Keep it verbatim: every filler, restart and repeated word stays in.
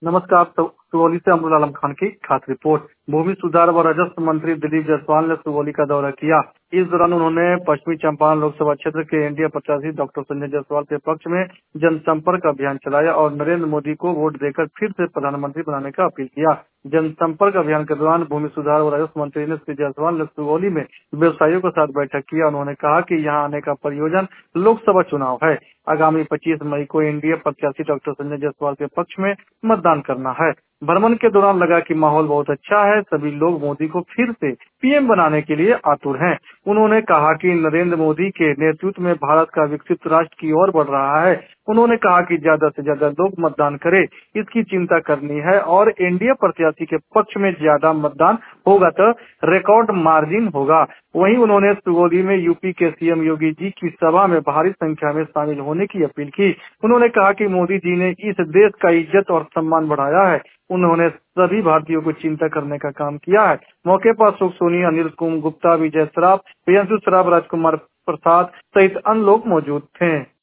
नमस्कार। सु- सुगौली से अमरुल आलम खान की खास रिपोर्ट। भूमि सुधार व राजस्व मंत्री दिलीप जायसवाल ने सुगौली का दौरा किया। इस दौरान उन्होंने पश्चिमी चंपारण लोकसभा क्षेत्र के एनडीए प्रत्याशी डॉक्टर संजय जायसवाल के पक्ष में जनसंपर्क अभियान चलाया और नरेंद्र मोदी को वोट देकर फिर से प्रधानमंत्री बनाने का अपील किया। जनसंपर्क अभियान के दौरान भूमि सुधार व राजस्व मंत्री ने श्री जायसवाल ने सुगौली में व्यवसायियों के साथ बैठक की। उन्होंने कहा कि यहाँ आने का प्रयोजन लोकसभा चुनाव है। आगामी पच्चीस मई को एनडीए प्रत्याशी डॉक्टर संजय जायसवाल के पक्ष में मतदान करना है। भ्रमण के दौरान लगा कि माहौल बहुत अच्छा है, सभी लोग मोदी को फिर से पीएम बनाने के लिए आतुर हैं। उन्होंने कहा कि नरेंद्र मोदी के नेतृत्व में भारत का विकसित राष्ट्र की ओर बढ़ रहा है। उन्होंने कहा कि ज्यादा से ज्यादा लोग मतदान करें, इसकी चिंता करनी है और एनडीए प्रत्याशी के पक्ष में ज्यादा मतदान होगा तो रिकॉर्ड मार्जिन होगा। वहीं उन्होंने सुगौली में यूपी के सीएम योगी जी की सभा में भारी संख्या में शामिल होने की अपील की। उन्होंने कहा कि मोदी जी ने इस देश का इज्जत और सम्मान बढ़ाया है। उन्होंने सभी भारतीयों को चिंता करने का काम किया है। मौके पर अशोक सोनी, अनिल कुमार गुप्ता, विजय सराफ, प्रियंशु सराफ, राजकुमार प्रसाद सहित अन्य लोग मौजूद थे।